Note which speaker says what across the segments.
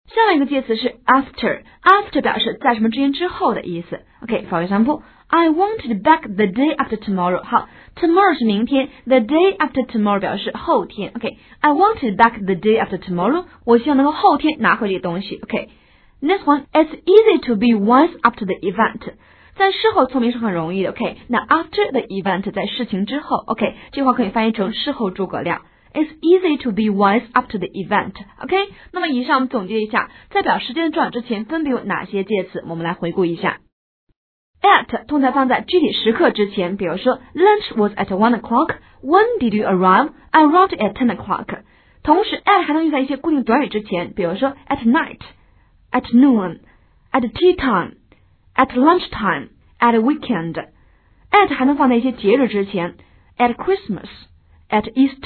Speaker 1: 下面一个介词是 after 表示在什么之前之后的意思。OK, for example, I want it back the day after tomorrow. 好 tomorrow 是明天 the day after tomorrow 表示后天。OK, I want it back the day after tomorrow. 我希望能够后天拿回这个东西。OK, next one, it's easy to be wise after the event. 在事后聪明是很容易的。OK, 那 after the event 在事情之后。OK, 这句话可以翻译成事后诸葛亮。It's easy to be wise after the event. OK, 那么以上我们总结一下，在表时间转之前分别有哪些介词，我们来回顾一下。At 通常放在具体时刻之前，比如说 Lunch was at 1 o'clock. When did you arrive? I arrived at 10 o'clock. 同时 at 还能用在一些固定短语之前，比如说 at night, at noon, at tea time, at lunchtime, at weekend. At 还能放在一些节日之前 at Christmas, at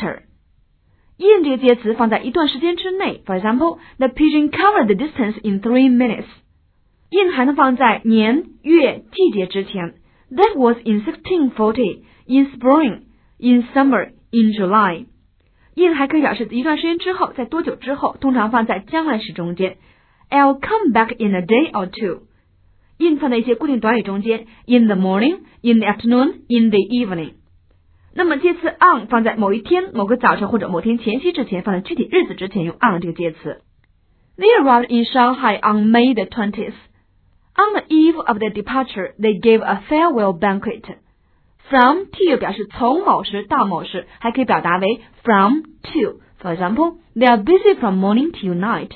Speaker 1: Easter.In 这个介词放在一段时间之内 ，for example, the pigeon covered the distance in 3 minutes. In 还能放在年、月、季节之前 ，That was in 1640, in spring, in summer, in July. In 还可以表示一段时间之后，在多久之后，通常放在将来时中间 ，I'll come back in a day or two. In 放在一些固定短语中间 ，in the morning, in the afternoon, in the evening.那么介词 on 放在某一天、某个早晨或者某天前夕之前，放在具体日子之前用 on 这个介词。They arrived in Shanghai on May the 20th. On the eve of their departure, they gave a farewell banquet. From to 表示从某时到某时，还可以表达为 from to. For example, they are busy from morning till night.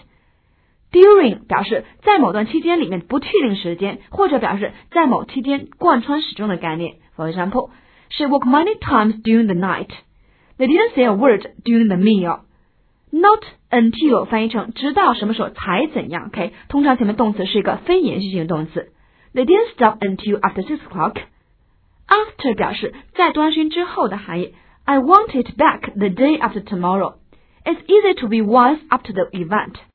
Speaker 1: During 表示在某段期间里面不确定时间，或者表示在某期间贯穿始终的概念。For example,She woke many times during the night. They didn't say a word during the meal. Not until 翻译成直到什么时候才怎样 OK, 通常前面动词是一个非延续性动词 They didn't stop until after 6 o'clock. After 表示在多长时间之后的含义 I want it back the day after tomorrow. It's easy to be wise after the event.